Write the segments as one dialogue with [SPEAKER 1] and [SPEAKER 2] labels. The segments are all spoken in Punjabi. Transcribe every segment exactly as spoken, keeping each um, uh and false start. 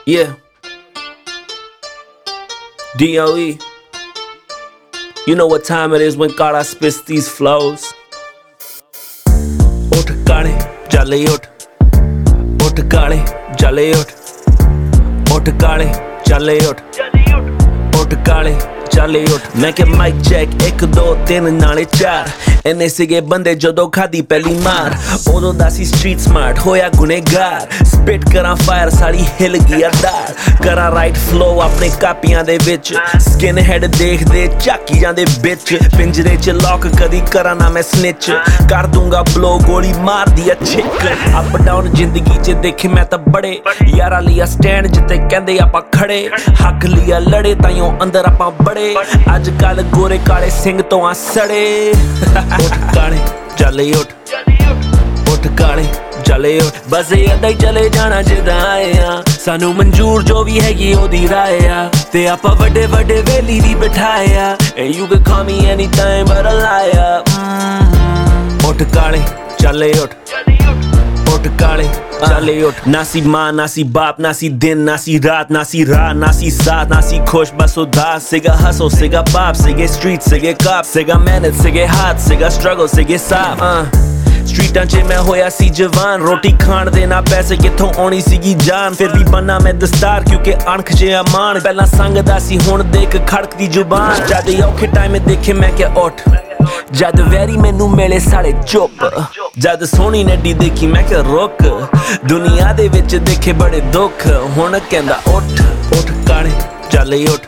[SPEAKER 1] Yeah. D O E. You know what time it is when Kara spits these flows. Ut kale, jale ut. Ut kale, jale ut. Ut kale, jale ut. Ut kale, jale ut. मैं के माइक चेक एक दो तीन नाले चार ਇੰਨੇ ਸੀਗੇ ਬੰਦੇ ਜਦੋਂ ਖਾਦੀ ਪਹਿਲੀ ਮਾਰ ਉਦੋਂ ਦਾ ਸੀ ਸਟਰੀਟ ਸਮਾਰਟ ਹੋਇਆ ਗੁਨੇਗਾਰ ਸਪਿਟ ਕਰਾਂ ਫਾਇਰ ਸਾਲੀ ਹਿਲ ਗਈ ਅਦਾਰ ਕਰਾਂ ਰਾਈਟ ਫਲੋ ਆਪਣੇ ਕਾਪੀਆਂ ਦੇ ਵਿੱਚ ਸਕਿਨ ਹੈਡ ਦੇਖਦੇ ਝਾਕੀ ਜਾਂਦੇ ਵਿੱਚ ਪਿੰਜਰੇ ਚ ਲੌਕ ਕਦੀ ਕਰਾਂ ਨਾ ਮੈਂ ਸਨਿਚ ਕਰ ਦੂੰਗਾ ਬਲੋ ਗੋਲੀ ਮਾਰਦੀ ਆ ਛਿੱਕ ਅਪ ਡਾਊਨ ਜ਼ਿੰਦਗੀ ਚ ਦੇਖੇ ਮੈਂ ਤਾਂ ਬੜੇ ਯਾਰਾਂ ਲਿਆ ਸਟੈਂਡ ਜਿੱਤੇ ਕਹਿੰਦੇ ਆਪਾਂ ਖੜੇ ਹੱਕ ਲਿਆ ਲੜੇ ਤਾਈਓ ਅੰਦਰ ਆਪਾਂ ਬੜੇ ਅੱਜ ਕੱਲ ਗੋਰੇ ਕਾਲੇ ਸਿੰਘ ਤੋਂ ਆ ਸੜੇ ਉੱਠ ਕਾਲੇ ਚੱਲੇ ਉੱਠ ਉੱਠ ਕਾਲੇ ਚੱਲੇ ਉੱਠ ਬਸ ਏਦਾਂ ਹੀ ਚਲੇ ਜਾਣਾ ਜਿੱਦਾਂ ਆਏ ਆ ਸਾਨੂੰ ਮਨਜ਼ੂਰ ਜੋ ਵੀ ਹੈਗੀ ਉਹਦੀ ਰਾਏ ਆ ਤੇ ਆਪਾਂ ਵੱਡੇ ਵੱਡੇ ਵੇਲੀ ਵੀ ਬਿਠਾਏ ਆ and you can call me anything but a liar mm-hmm. ਉੱਠ ਕਾਲੇ ਚੱਲੇ ਉੱਠ ਉੱਠ ਕਾਲੇ ਚੱਲੇ ਉੱਠ ਨਾ ਸੀ ਮਾਂ ਨਾ ਸੀ ਬਾਪ ਨਾ ਸੀ ਦਿਨ ਨਾ ਸੀ ਰਾਤ ਨਾ ਸੀ ਰਾਤ ਨਾ ਸੀ ਸਾਥ ਨਾ ਸੀ ਖੁਸ਼ ਬਸ ਉਦਾਸ ਸੀਗਾ ਹਸਲ ਸੀਗਾ ਬਾਪ ਸੀਗੇ ਸਟਰੀਟ ਸੀਗੇ ਕਾਪ ਸੀਗਾ ਮਿਹਨਤ ਸੀਗੇ ਹੱਥ ਸੀਗਾ ਸਟਰਗਲ ਸੀਗੇ ਸਾਫ ਸਟਰੀਟਾਂ 'ਚ ਮੈਂ ਹੋਇਆ ਸੀ ਜਵਾਨ ਰੋਟੀ ਖਾਣ ਦੇ ਨਾ ਪੈਸੇ ਕਿੱਥੋਂ ਆਉਣੀ ਸੀਗੀ ਜਾਨ ਫਿਰ ਵੀ ਬੰਨਾ ਮੈਂ ਦਸਤਾਰ ਕਿਉਂਕਿ ਅਣਖ 'ਚ ਅਮਾਨ ਪਹਿਲਾਂ ਸੰਗਦਾ ਸੀ ਹੁਣ ਦੇਖ ਖੜਕਦੀ ਜ਼ੁਬਾਨ ਜਦ ਔਖੇ ਟਾਈਮ ਦੇਖੇ ਮੈਂ ਕਿ ਉੱਠ ਜਦ ਵੈਰੀ ਮੈਨੂੰ ਮਿਲੇ ਸਾਲੇ ਚੁੱਪ ਜਦ ਸੋਹਣੀ ਨੱਡੀ ਦੇਖੀ ਮੈਂ ਕਿ ਰੁਕ ਦੁਨੀਆ ਦੇ ਵਿੱਚ ਦੇਖੇ ਬੜੇ ਦੁੱਖ ਹੁਣ ਕਹਿੰਦਾ ਉੱਠ ਉੱਠ ਕਾਲੇ ਚੱਲੇ ਉੱਠ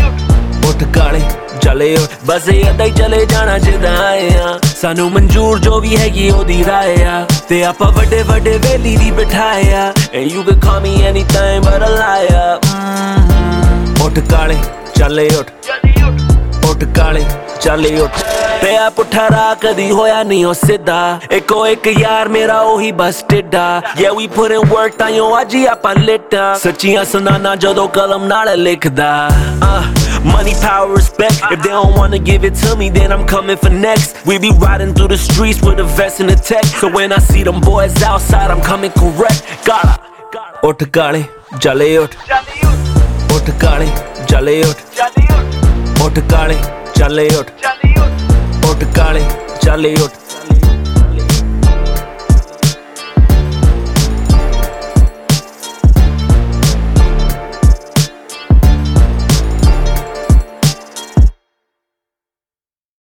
[SPEAKER 1] ਉੱਠ ਕਾਲੇ ਚੱਲੇ ਉੱਠ ਬਸ ਏਦਾਂ ਹੀ ਚਲੇ ਜਾਣਾ ਜਿੱਦਾਂ ਆਏ ਆ ਸਾਨੂੰ ਮਨਜ਼ੂਰ ਜੋ ਵੀ ਹੈਗੀ ਉਹਦੀ ਰਾਏ ਆ ਤੇ ਆਪਾਂ ਵੱਡੇ ਵੱਡੇ ਵੇਲੀ ਵੀ ਬਿਠਾਏ ਆ and you can call me anything but a liar mm-hmm. ਉੱਠ ਕਾਲੇ ਚੱਲੇ ਉੱਠ ਉੱਠ ਕਾਲੇ ਚੱਲੇ ਉੱਠ ਪਿਆ ਪੁੱਠਾ ਰਾਹ ਕਦੀ ਹੋਇਆ ਨਹੀਂ ਉਹ ਸਿੱਧਾ ਇੱਕੋ ਇੱਕ ਯਾਰ ਮੇਰਾ ਉਹੀ ਬਸ ਟਿੱਡਾ yeah we put in work ਤਾਂ ਯੋ ਅੱਜ ਹੀ ਆਪਾਂ ਲਿਟਾਂ ਸੱਚੀਆਂ ਸੁਣਾਨਾ ਜਦੋਂ ਕਲਮ ਨਾਲ ਲਿਖਦਾ money power respect if they don't wanna give it to me then I'm coming for next we be riding through the streets with a vest and a tech so when I see them boys outside I'm coming correct gotta ਉੱਠ ਕਾਲੇ ਚੱਲੇ ਉੱਠ ਉੱਠ ਕਾਲੇ ਚੱਲੇ ਉੱਠ ਉੱਠ ਕਾਲੇ ਚੱਲੇ ਉੱਠ ਉੱਠ ਕਾਲੇ ਚੱਲੇ ਉੱਠ